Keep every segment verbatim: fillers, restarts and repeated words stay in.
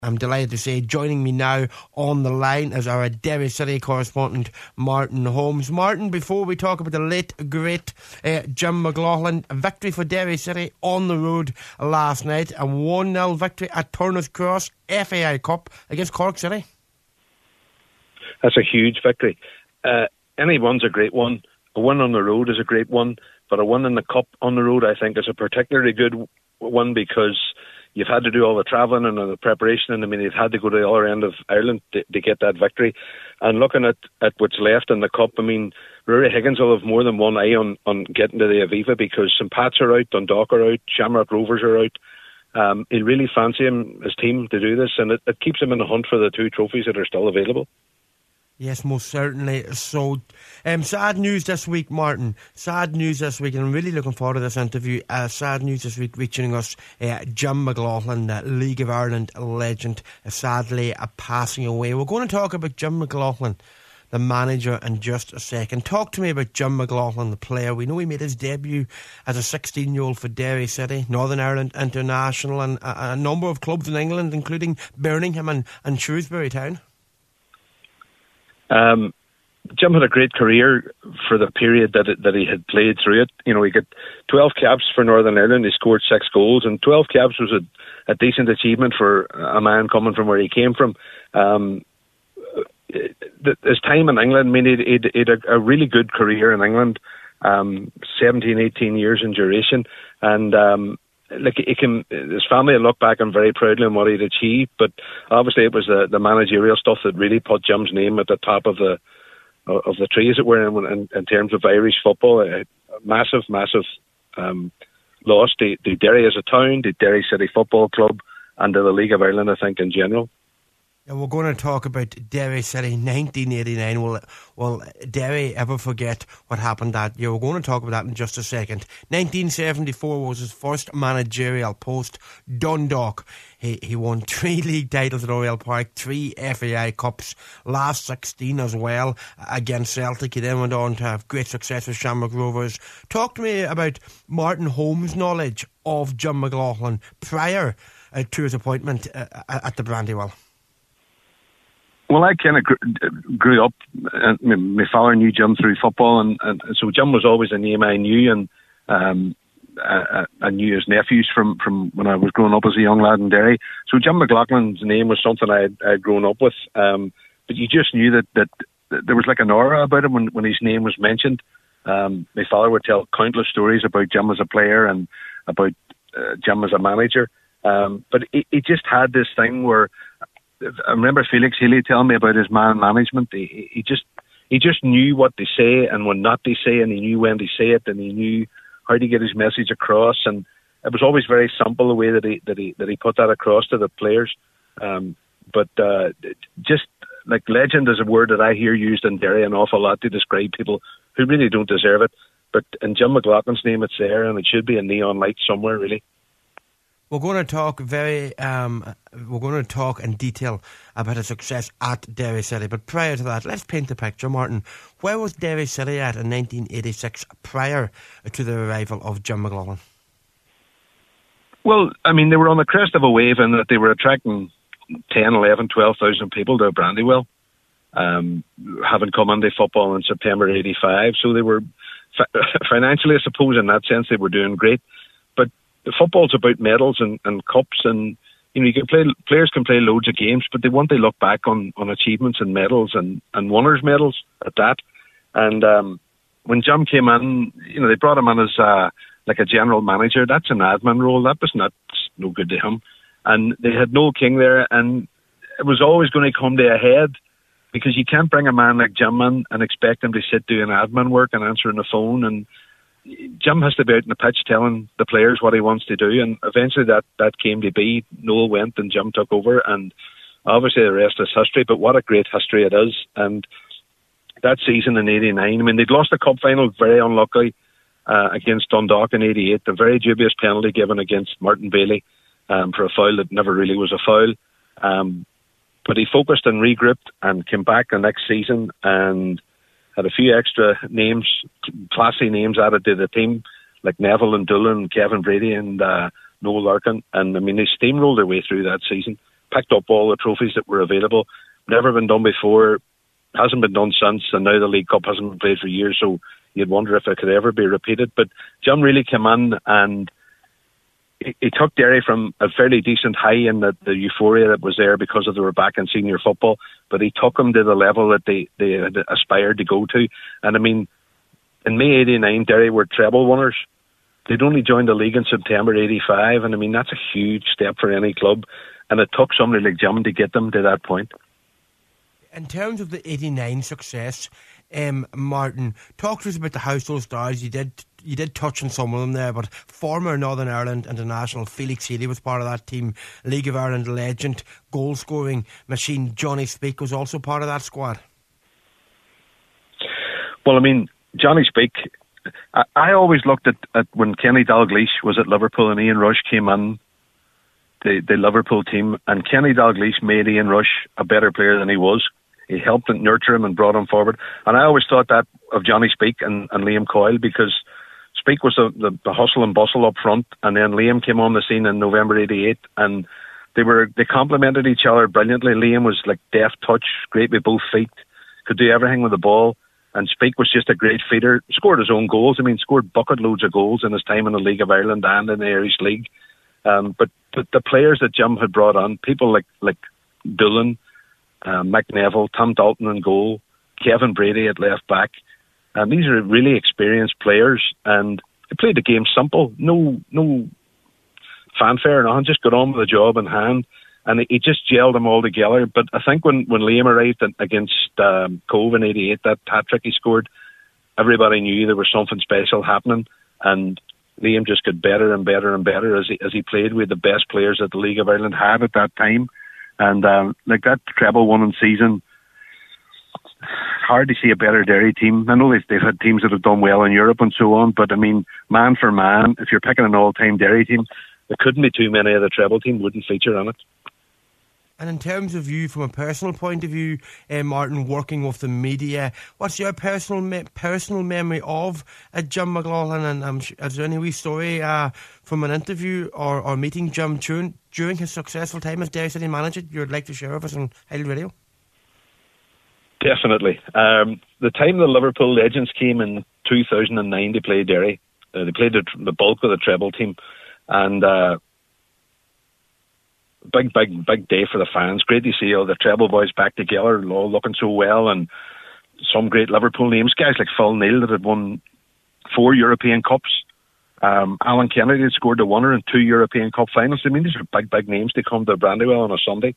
I'm delighted to say joining me now on the line is our Derry City correspondent, Martin Holmes. Martin, before we talk about the late, great uh, Jim McLaughlin, a victory for Derry City on the road last night, a one nil victory at Turner's Cross, F A I Cup against Cork City. That's a huge victory. Uh, any one's a great one. A win on the road is a great one, but a win in the Cup on the road, I think, is a particularly good one because you've had to do all the travelling and the preparation, and I mean, you've had to go to the other end of Ireland to, to get that victory. And looking at, at what's left in the Cup, I mean, Rory Higgins will have more than one eye on, on getting to the Aviva because Saint Pat's are out, Dundalk are out, Shamrock Rovers are out. Um, he'll really fancy him, his team, to do this, and it, it keeps him in the hunt for the two trophies that are still available. Yes, most certainly. So, um, sad news this week, Martin. Sad news this week, and I'm really looking forward to this interview. Uh, sad news this week reaching us. Uh, Jim McLaughlin, the League of Ireland legend, uh, sadly uh, passing away. We're going to talk about Jim McLaughlin, the manager, in just a second. Talk to me about Jim McLaughlin, the player. We know he made his debut as a sixteen-year-old for Derry City, Northern Ireland International, and a, a number of clubs in England, including Birmingham and, and Shrewsbury Town. Um, Jim had a great career for the period that it, that he had played through it. You know, he got twelve caps for Northern Ireland. He scored six goals, and twelve caps was a, a decent achievement for a man coming from where he came from. Um, his time in England, I mean, he had, he had a, a really good career in England, um, seventeen, eighteen years in duration, and um, like he can, his family look back and very proudly on what he'd achieved, but obviously it was the, the managerial stuff that really put Jim's name at the top of the of the tree, as it were, in, in, in terms of Irish football. A massive, massive um, loss to, to Derry as a town, to Derry City Football Club, and to the League of Ireland, I think, in general. And we're going to talk about Derry City nineteen eighty-nine. Will, will Derry ever forget what happened that year? We're going to talk about that in just a second. nineteen seventy-four was his first managerial post. Dundalk. He, he won three league titles at Oriel Park, three F A I Cups, last sixteen as well against Celtic. He then went on to have great success with Shamrock Rovers. Talk to me about Martin Holmes' knowledge of Jim McLaughlin prior uh, to his appointment uh, at the Brandywell. Well, I kind of gr- grew up, and my father knew Jim through football, and, and so Jim was always a name I knew, and um, I, I knew his nephews from, from when I was growing up as a young lad in Derry. So Jim McLaughlin's name was something I had I'd grown up with, um, but you just knew that, that, that there was like an aura about him when, when his name was mentioned. Um, my father would tell countless stories about Jim as a player and about uh, Jim as a manager, um, but he, he just had this thing where I remember Felix Healy telling me about his man management. He, he just he just knew what to say and when not to say, and he knew when to say it, and he knew how to get his message across. And it was always very simple the way that he that he that he put that across to the players. Um, but uh, just like legend is a word that I hear used in Derry an awful lot to describe people who really don't deserve it. But in Jim McLaughlin's name, it's there, and it should be a neon light somewhere, really. We're going to talk very, um, we're going to talk in detail about his success at Derry City. But prior to that, let's paint the picture, Martin. Where was Derry City at in nineteen eighty-six prior to the arrival of Jim McLaughlin? Well, I mean, they were on the crest of a wave in that they were attracting ten, eleven, twelve thousand people to Brandywell, um, having come into football in September eighty-five. So they were, financially, I suppose, in that sense, they were doing great. But the football's about medals and, and cups, and you know, you can play, players can play loads of games, but they want to look back on, on achievements and medals and, and winners' medals at that. And um, when Jim came in, you know, they brought him in as uh, like a general manager. That's an admin role. That was not no good to him. And they had Noel King there, and it was always going to come to a head because you can't bring a man like Jim in and expect him to sit doing admin work and answering the phone. And Jim has to be out in the pitch telling the players what he wants to do, and eventually that, that came to be. Noel went and Jim took over, and obviously the rest is history, but what a great history it is. And that season in eighty-nine, I mean, they'd lost the cup final very unluckily uh, against Dundalk in eighty-eight, the very dubious penalty given against Martin Bailey um, for a foul that never really was a foul. Um, but he focused and regrouped and came back the next season and had a few extra names, classy names added to the team, like Neville and Doolan, Kevin Brady and uh, Noel Larkin. And, I mean, they steamrolled their way through that season. picked up all the trophies that were available. Never been done before, hasn't been done since, and now the League Cup hasn't been played for years, so you'd wonder if it could ever be repeated. But Jim really came in and he, he took Derry from a fairly decent high in the, the euphoria that was there because of they were back in senior football, but he took them to the level that they, they had aspired to go to. And I mean, in May eighty-nine, Derry were treble winners. They'd only joined the league in September eighty-five, and I mean, that's a huge step for any club, and it took somebody like Jim to get them to that point. In terms of the eighty-nine success, um, Martin, talk to us about the household stars. You did you did touch on some of them there, but former Northern Ireland international Felix Healy was part of that team. League of Ireland legend, goal-scoring machine Johnny Speake was also part of that squad. Well, I mean, Johnny Speake, I, I always looked at, at when Kenny Dalglish was at Liverpool and Ian Rush came in, the, the Liverpool team, and Kenny Dalglish made Ian Rush a better player than he was. He helped and nurture him and brought him forward. And I always thought that of Johnny Speake and, and Liam Coyle, because Speake was the, the, the hustle and bustle up front, and then Liam came on the scene in November eighty-eight, and they were they complemented each other brilliantly. Liam was like deft touch, great with both feet, could do everything with the ball, and Speake was just a great feeder, scored his own goals. I mean, scored bucket loads of goals in his time in the League of Ireland and in the Irish League. Um, but the, the players that Jim had brought on, people like, like Doolan, Uh, Mick Neville, Tom Dalton in goal, Kevin Brady at left back, and these are really experienced players, and they played the game simple, no no fanfare, and just got on with the job in hand, and he just gelled them all together. But I think when, when Liam arrived against um, Cove in eighty-eight, that hat-trick he scored, everybody knew there was something special happening, and Liam just got better and better and better as he, as he played with the best players that the League of Ireland had at that time. And um, like that treble winning season, hard to see a better Derry team. I know they've, they've had teams that have done well in Europe and so on, but I mean, man for man, if you're picking an all-time Derry team, there couldn't be too many of the treble team wouldn't feature on it. And in terms of you, from a personal point of view, uh, Martin, working with the media, what's your personal me- personal memory of uh, Jim McLaughlin? And um, is there any wee story uh, from an interview or, or meeting Jim during, during his successful time as Derry City manager you'd like to share with us on Highland Radio? Definitely. Um, the time the Liverpool legends came in two thousand nine to play Derry, uh, they played the, the bulk of the treble team, and uh, Big, big, big day for the fans. Great to see all the treble boys back together, all looking so well, and some great Liverpool names. Guys like Phil Neal that had won four European Cups. Um, Alan Kennedy had scored a winner in two European Cup finals. I mean, these are big, big names to come to Brandywell on a Sunday.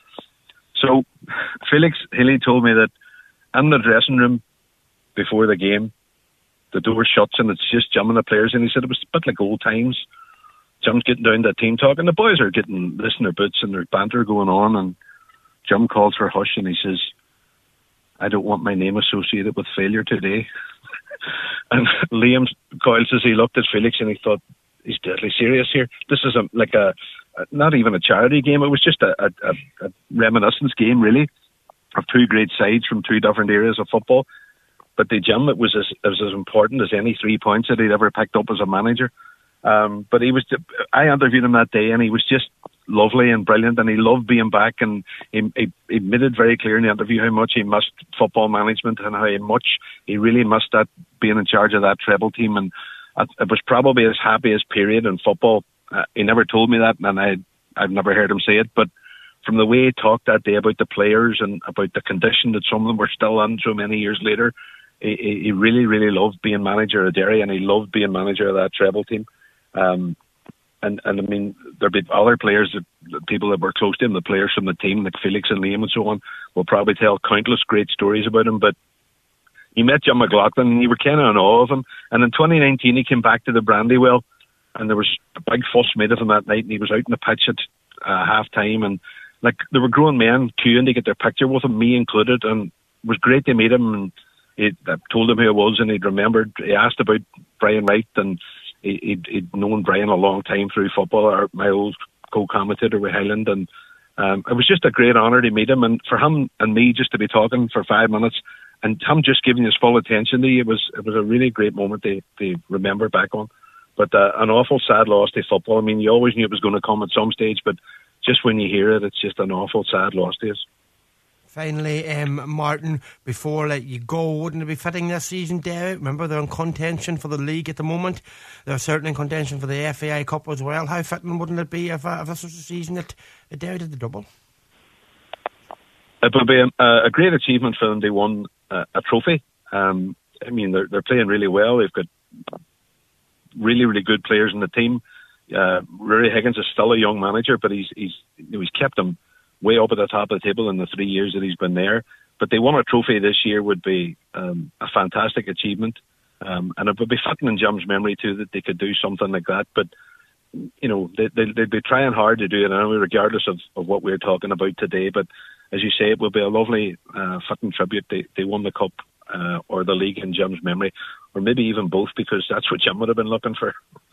So Felix Healy told me that in the dressing room before the game, the door shuts and it's just Jim and the players, and he said it was a bit like old times. Jim's getting down to team talk, and the boys are getting this in their boots and their banter going on, and Jim calls for hush, and he says, I don't want my name associated with failure today. And Liam Coyle says he looked at Felix and he thought, he's deadly serious here. This is a, like a, a, not even a charity game, it was just a, a, a, a reminiscence game, really, of two great sides from two different areas of football. But to Jim, it was as, it was as important as any three points that he'd ever picked up as a manager. Um, but he was, I interviewed him that day, and he was just lovely and brilliant, and he loved being back, and he, he, he made it very clear in the interview how much he missed football management and how much he really missed that being in charge of that treble team. And it was probably his happiest period in football. Uh, he never told me that, and I, I've never heard him say it, but from the way he talked that day about the players and about the condition that some of them were still in so many years later, he, he really, really loved being manager of Derry, and he loved being manager of that treble team. Um, and, and I mean, there'd be other players, that, people that were close to him, the players from the team, like Felix and Liam and so on, will probably tell countless great stories about him. But he met Jim McLaughlin, and you were kind of in awe of him. And in twenty nineteen, he came back to the Brandywell, and there was a big fuss made of him that night, and he was out in the pitch at uh, half time, and like there were grown men queuing to get their picture with him, me included, and it was great to meet him. And he I told him who I was, and he'd remembered. He asked about Brian Wright, and He'd, he'd known Brian a long time through football, or my old co-commentator with Highland, and um, it was just a great honour to meet him, and for him and me just to be talking for five minutes, and him just giving his full attention to you, it was it was a really great moment to, to remember back on. But uh, an awful sad loss to football. I mean, you always knew it was going to come at some stage, but just when you hear it, it's just an awful, sad loss to us. Finally, um, Martin, before I let you go, wouldn't it be fitting this season, Derry? Remember, they're in contention for the league at the moment. They're certainly in contention for the F A I Cup as well. How fitting wouldn't it be if, uh, if this was a season that uh, Derry did the double? It would be a, a great achievement for them to won uh, a trophy. Um, I mean, they're, they're playing really well. They've got really, really good players in the team. Uh, Rory Higgins is still a young manager, but he's he's you know, he's kept them way up at the top of the table in the three years that he's been there. But they won a trophy this year would be um, a fantastic achievement. Um, and it would be fitting in Jim's memory too that they could do something like that. But, you know, they, they, they'd be trying hard to do it anyway, regardless of, of what we're talking about today. But as you say, it will be a lovely uh, fitting tribute. They, they won the cup uh, or the league in Jim's memory, or maybe even both, because that's what Jim would have been looking for.